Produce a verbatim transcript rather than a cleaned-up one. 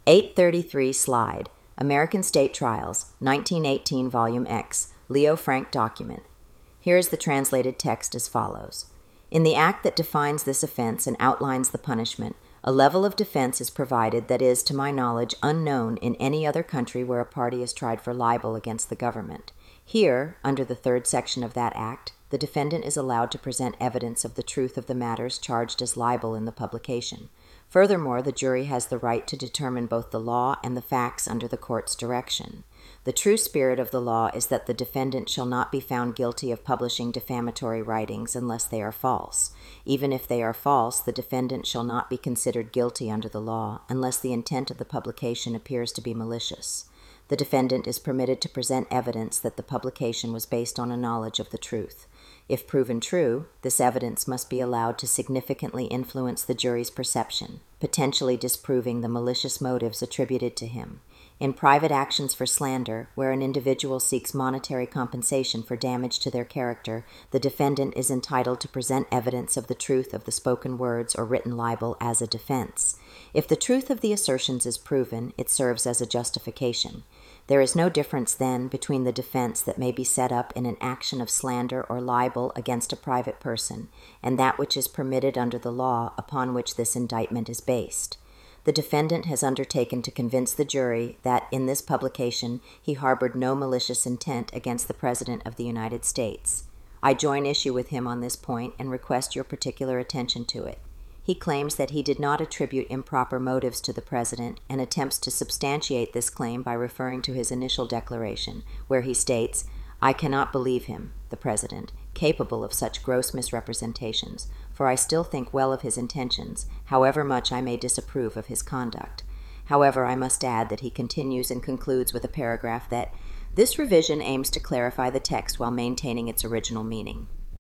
eight thirty-three Slide, American State Trials, nineteen eighteen, Volume X, Leo Frank document. Here is the translated text as follows. In the act that defines this offense and outlines the punishment, a level of defense is provided that is, to my knowledge, unknown in any other country where a party is tried for libel against the government. Here, under the third section of that act, the defendant is allowed to present evidence of the truth of the matters charged as libel in the publication. Furthermore, the jury has the right to determine both the law and the facts under the court's direction. The true spirit of the law is that the defendant shall not be found guilty of publishing defamatory writings unless they are false. Even if they are false, the defendant shall not be considered guilty under the law unless the intent of the publication appears to be malicious. The defendant is permitted to present evidence that the publication was based on a knowledge of the truth. If proven true, this evidence must be allowed to significantly influence the jury's perception, potentially disproving the malicious motives attributed to him. In private actions for slander, where an individual seeks monetary compensation for damage to their character, the defendant is entitled to present evidence of the truth of the spoken words or written libel as a defense. If the truth of the assertions is proven, it serves as a justification. There is no difference, then, between the defense that may be set up in an action of slander or libel against a private person and that which is permitted under the law upon which this indictment is based. The defendant has undertaken to convince the jury that, in this publication, he harbored no malicious intent against the President of the United States. I join issue with him on this point and request your particular attention to it. He claims that he did not attribute improper motives to the President and attempts to substantiate this claim by referring to his initial declaration, where he states, "I cannot believe him, the President, capable of such gross misrepresentations, for I still think well of his intentions, however much I may disapprove of his conduct." However, I must add that he continues and concludes with a paragraph that, "This revision aims to clarify the text while maintaining its original meaning."